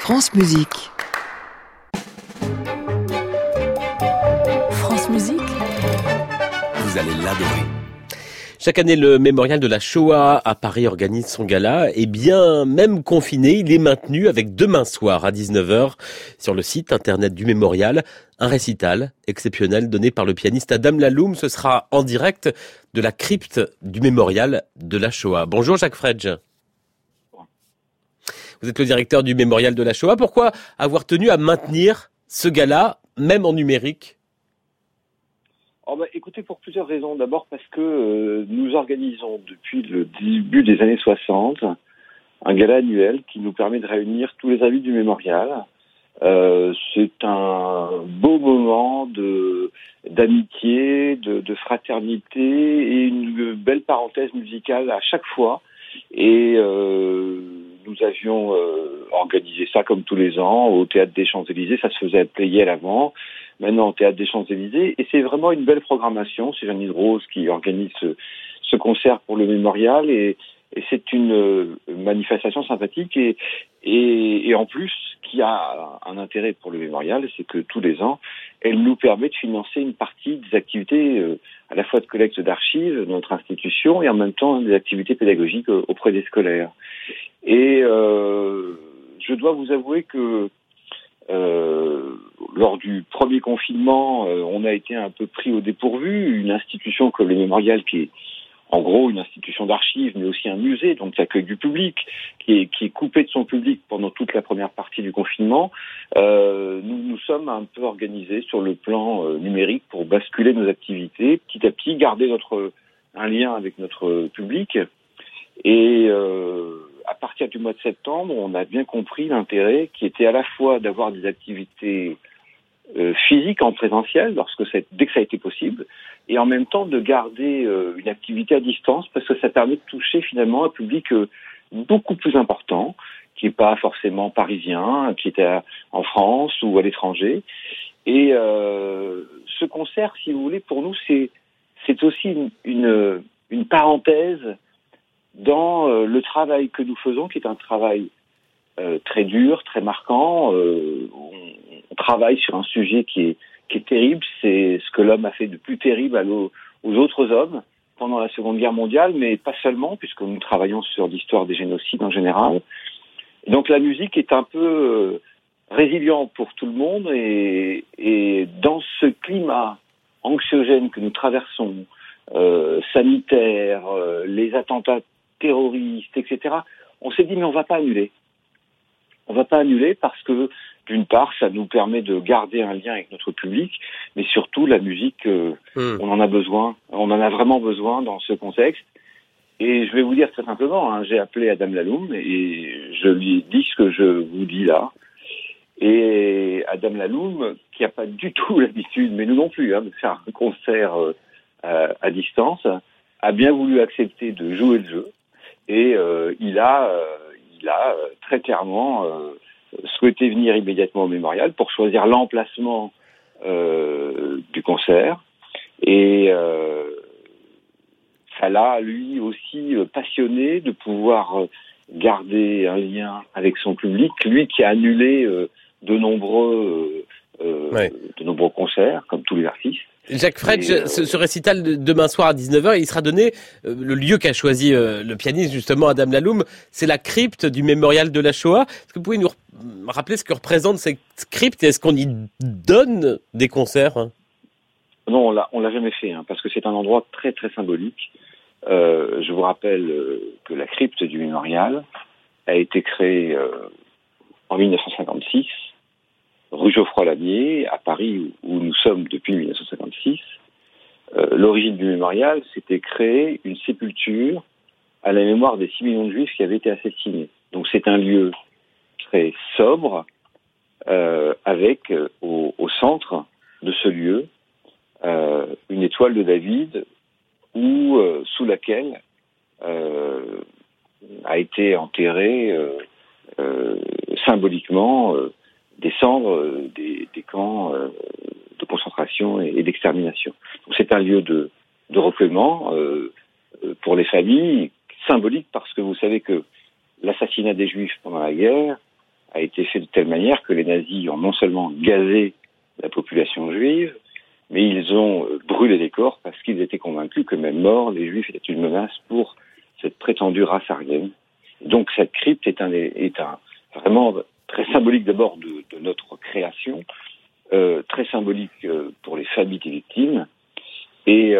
France Musique. France Musique. Vous allez l'adorer. Chaque année, le mémorial de la Shoah à Paris organise son gala. Et bien, même confiné, il est maintenu avec demain soir à 19h sur le site internet du mémorial. Un récital exceptionnel donné par le pianiste Adam Laloum. Ce sera en direct de la crypte du mémorial de la Shoah. Bonjour Jacques Fredge. Vous êtes le directeur du mémorial de la Shoah. Pourquoi avoir tenu à maintenir ce gala, même en numérique ? Écoutez, pour plusieurs raisons. D'abord parce que nous organisons depuis le début des années 60 un gala annuel qui nous permet de réunir tous les amis du mémorial. C'est un beau moment d'amitié, de fraternité et une belle parenthèse musicale à chaque fois. Et nous avions organisé ça comme tous les ans au Théâtre des Champs-Élysées. Ça se faisait à Pleyel avant. Maintenant au Théâtre des Champs-Élysées, et c'est vraiment une belle programmation. C'est Jeanine Rose qui organise ce concert pour le mémorial, et c'est une manifestation sympathique, et en plus, qui a un intérêt pour le mémorial, c'est que tous les ans, elle nous permet de financer une partie des activités à la fois de collecte d'archives de notre institution, et en même temps des activités pédagogiques auprès des scolaires. Et je dois vous avouer que lors du premier confinement, on a été un peu pris au dépourvu. Une institution comme le mémorial, qui est en gros une institution d'archives, mais aussi un musée, donc qui accueille du public, qui est coupé de son public pendant toute la première partie du confinement, nous sommes un peu organisés sur le plan numérique pour basculer nos activités, petit à petit garder un lien avec notre public. Et à partir du mois de septembre, on a bien compris l'intérêt qui était à la fois d'avoir des activités physiques en présentiel dès que ça a été possible, et en même temps de garder une activité à distance, parce que ça permet de toucher finalement un public beaucoup plus important, qui n'est pas forcément parisien, qui était en France ou à l'étranger. Et ce concert, si vous voulez, pour nous, c'est aussi une parenthèse dans le travail que nous faisons, qui est un travail très dur, très marquant. On travaille sur un sujet qui est terrible. C'est ce que l'homme a fait de plus terrible aux autres hommes pendant la Seconde Guerre mondiale, mais pas seulement, puisque nous travaillons sur l'histoire des génocides en général. Et donc la musique est un peu résiliente pour tout le monde, et dans ce climat anxiogène que nous traversons, sanitaire, les attentats terroristes, etc., on s'est dit, mais on va pas annuler. On va pas annuler parce que, d'une part, ça nous permet de garder un lien avec notre public, mais surtout, la musique, on en a besoin. On en a vraiment besoin dans ce contexte. Et je vais vous dire très simplement, j'ai appelé Adam Laloum et je lui ai dit ce que je vous dis là. Et Adam Laloum, qui n'a pas du tout l'habitude, mais nous non plus, de faire un concert à distance, a bien voulu accepter de jouer le jeu. Et il a très clairement souhaité venir immédiatement au mémorial pour choisir l'emplacement du concert. Et ça l'a, lui aussi, passionné de pouvoir garder un lien avec son public. Lui qui a annulé de nombreux concerts, comme tous les artistes. Jacques Fredge, ce récital de demain soir à 19h, il sera donné, le lieu qu'a choisi le pianiste justement Adam Laloum, c'est la crypte du mémorial de la Shoah. Est-ce que vous pouvez nous rappeler ce que représente cette crypte, et est-ce qu'on y donne des concerts ? Non, on l'a jamais fait, parce que c'est un endroit très très symbolique. Je vous rappelle que la crypte du mémorial a été créée en 1956, rue Geoffroy-Lamier, à Paris, où nous sommes depuis 1956. L'origine du mémorial, c'était créer une sépulture à la mémoire des 6 millions de Juifs qui avaient été assassinés. Donc c'est un lieu très sobre, avec au centre de ce lieu une étoile de David, sous laquelle a été enterré symboliquement des cendres des camps de concentration et d'extermination. Donc c'est un lieu de recueillement pour les familles, symbolique parce que vous savez que l'assassinat des Juifs pendant la guerre a été fait de telle manière que les nazis ont non seulement gazé la population juive, mais ils ont brûlé les corps parce qu'ils étaient convaincus que même morts, les juifs étaient une menace pour cette prétendue race aryenne. Donc cette crypte est vraiment très symbolique d'abord de notre création, très symbolique pour les familles des victimes, et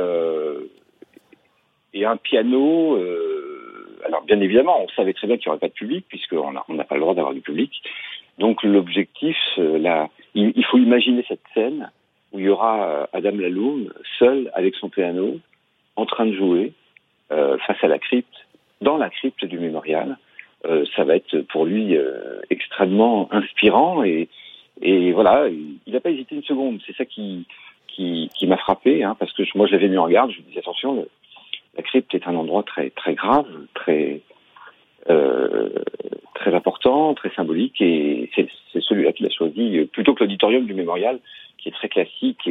un piano. Alors bien évidemment, on savait très bien qu'il n'y aurait pas de public puisqu'on n'a pas le droit d'avoir du public. Donc l'objectif, il faut imaginer cette scène où il y aura Adam Laloum seul avec son piano, en train de jouer face à la crypte, dans la crypte du mémorial. Ça va être pour lui extrêmement inspirant et voilà, il n'a pas hésité une seconde. C'est ça qui m'a frappé, parce que moi je l'avais mis en garde. Je lui disais attention, la crypte est un endroit très très grave, très important, très symbolique, et c'est celui-là qu'il a choisi plutôt que l'auditorium du mémorial qui est très classique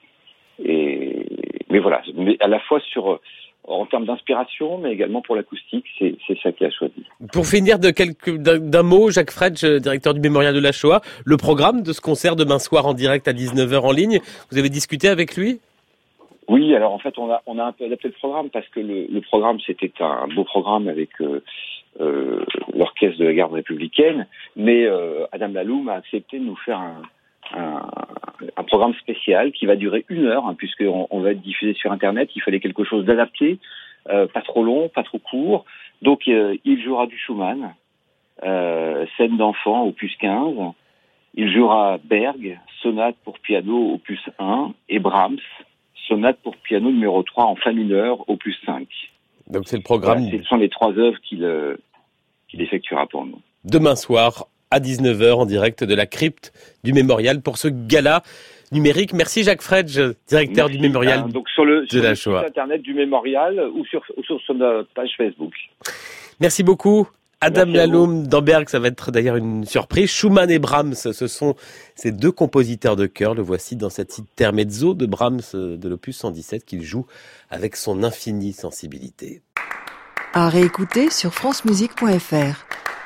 mais voilà, mais à la fois en termes d'inspiration, mais également pour l'acoustique, c'est ça qu'il a choisi. Pour finir, d'un mot, Jacques Fredge, directeur du Mémorial de la Shoah, le programme de ce concert demain soir en direct à 19h en ligne, vous avez discuté avec lui ? Oui, alors en fait, on a un peu adapté le programme parce que le programme, c'était un beau programme avec l'orchestre de la garde républicaine, mais Adam Laloum a accepté de nous faire un programme spécial qui va durer 1 heure, puisqu'on va être diffusé sur Internet. Il fallait quelque chose d'adapté, pas trop long, pas trop court. Donc il jouera du Schumann, scène d'enfant, opus 15. Il jouera Berg, sonate pour piano, opus 1, et Brahms, sonate pour piano numéro 3 en fa mineur, opus 5. Donc c'est le programme. Voilà, ce sont les 3 œuvres qu'il effectuera pour nous. Demain soir, à 19h, en direct de la crypte du Mémorial pour ce gala numérique. Merci Jacques Fredge, directeur du Mémorial donc sur le Shoah. Site internet du Mémorial ou sur notre page Facebook. Merci beaucoup. Adam Laloum d'Amberg, ça va être d'ailleurs une surprise. Schumann et Brahms, ce sont ces 2 compositeurs de chœur. Le voici dans cette intermezzo de Brahms de l'opus 117 qu'il joue avec son infinie sensibilité. À réécouter sur francemusique.fr.